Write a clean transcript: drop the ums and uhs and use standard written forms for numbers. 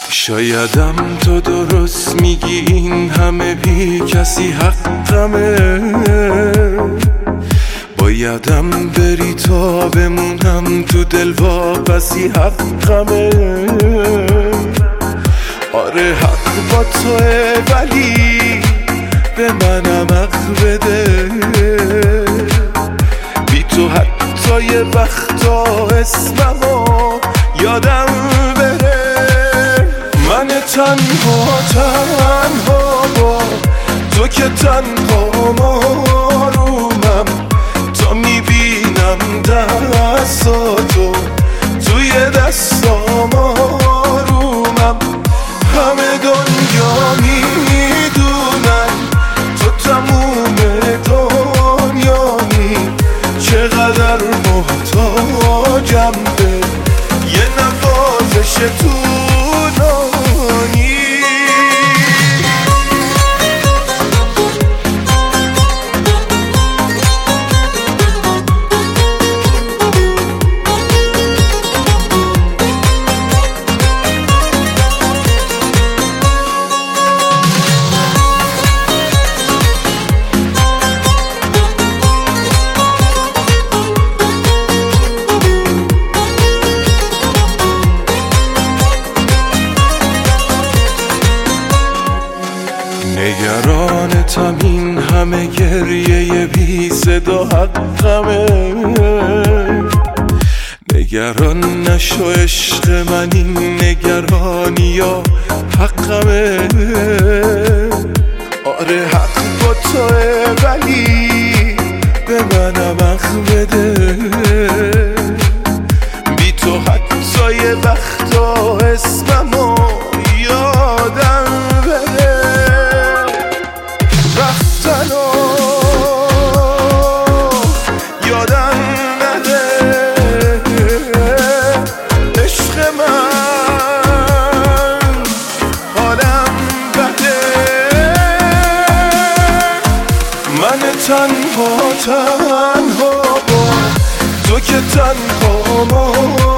شایدم تو درست میگی، این همه بی کسی حقمه. بایدم بری تا بمونم تو دل واپسی حقمه. آره حق با توه ولی به منم حق بده. بی تو حتی یه وقتا اسممو یادم بره. من تنها با تو که تنها مارومم. تا میبینم دستاتو توی دستام آرومم. همه دنیا میدونن تو تموم دنیایی. چقدر محتاجم به یه نوازش طولانی. نگرانتم، این همه گریه بی صدا حقمه. نگران نشو عشق من، این نگرانی ها حقمه. آره حق با توه ولی به منم حق بده. بی تو حتی یه وقتا اسممو یادم بده. رفتنو یادم نده. عشق من حالم بده. من تنها با تو که تنها